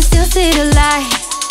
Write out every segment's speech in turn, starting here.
can still see the light.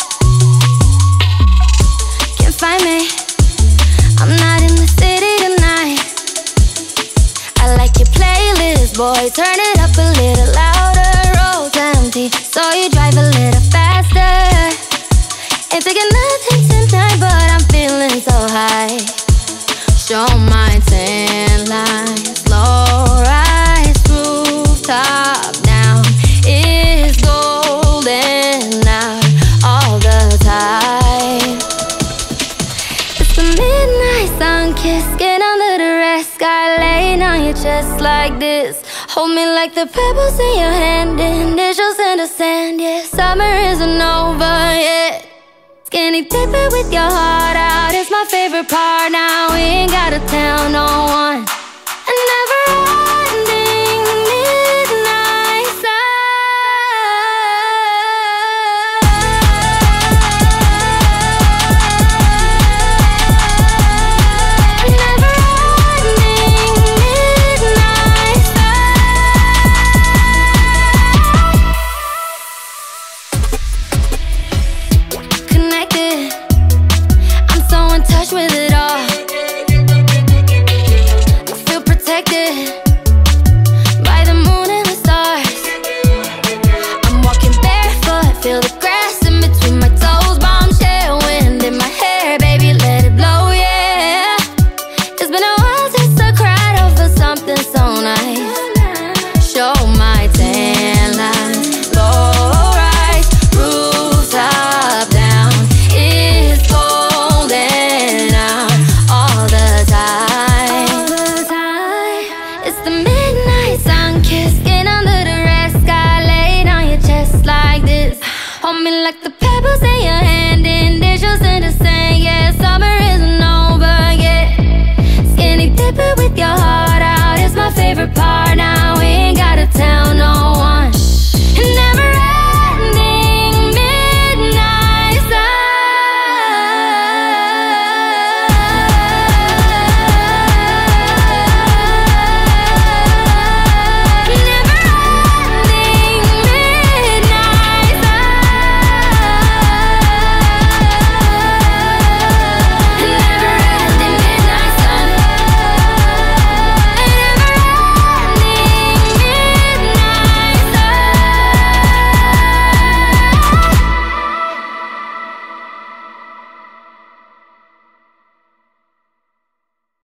Can't find me, I'm not in the city tonight. I like your playlist, boy, turn it up a little louder. Road's empty, so you drive a little faster. Ain't taking nothing tonight, but I'm feeling so high. Show my tan line, slow rise, rooftop down. It's golden out all the time. It's the midnight sun kiss, get under the red sky, laying on your chest like this. Hold me like the pebbles in your hand, initials in the sand. Yeah, summer isn't over yet. Skinny dipping with your heart out, it's my favorite part. Now we ain't gotta tell no one. A never-ending midnight A never-ending midnight Connected, I'm so in touch with it all. I feel protected by the moon and the stars. I'm walking barefoot, feel the grass in between my toes. Bombshell wind in my hair, baby, let it blow, yeah. It's been a while since I cried over something so nice. Show my tan lines, low rise, rooftop down. It's golden out all the time. It's the midnight sun kiss, get under the red sky, laid on your chest like this. Hold me like the pebbles in your hand, initials in the sand. Yeah, summer isn't over yet. Skinny dipping with your heart out, it's my favorite part. Now we ain't gotta tell no